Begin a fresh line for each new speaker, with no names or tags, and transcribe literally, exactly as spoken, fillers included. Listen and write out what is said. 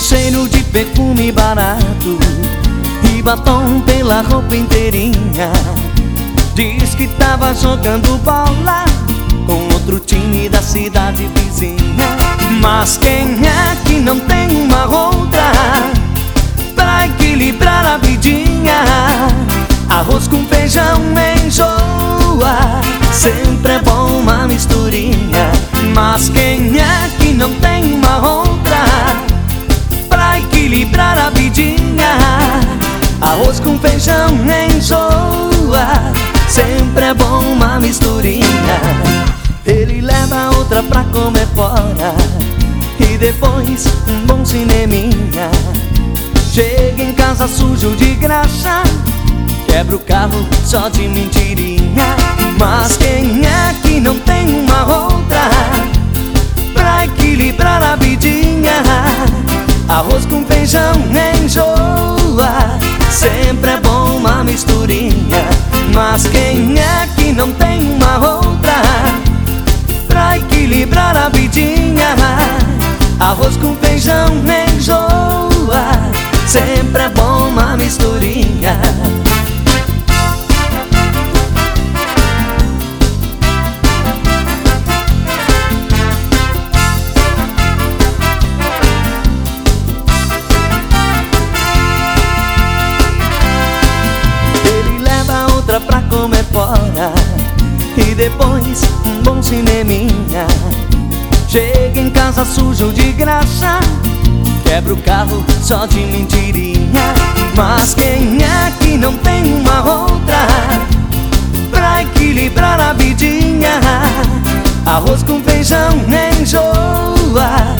cheiro de perfume barato e batom pela roupa inteirinha. Diz que tava jogando bola com outro time da cidade vizinha. Mas quem é que não tem uma outra pra equilibrar a vidinha? Arroz com feijão enjoa, sempre é bom uma misturinha. Mas quem é que não tem uma outra pra equilibrar a vidinha? Arroz com feijão enjoa, sempre é bom uma misturinha. Ele leva outra pra comer fora e depois um bom cineminha. Chega em casa sujo de graxa, quebra o carro só de mentirinha. Mas quem é que não tem uma outra pra equilibrar a vidinha? Arroz com feijão enjoa, sempre é bom uma misturinha. Mas quem é que não tem uma outra pra equilibrar a vidinha? Arroz com feijão enjoa, sempre é bom uma misturinha. Pra comer fora e depois um bom cineminha. Chega em casa sujo de graxa, quebra o carro só de mentirinha. Mas quem é que não tem uma outra pra equilibrar a vidinha? Arroz com feijão enjoa,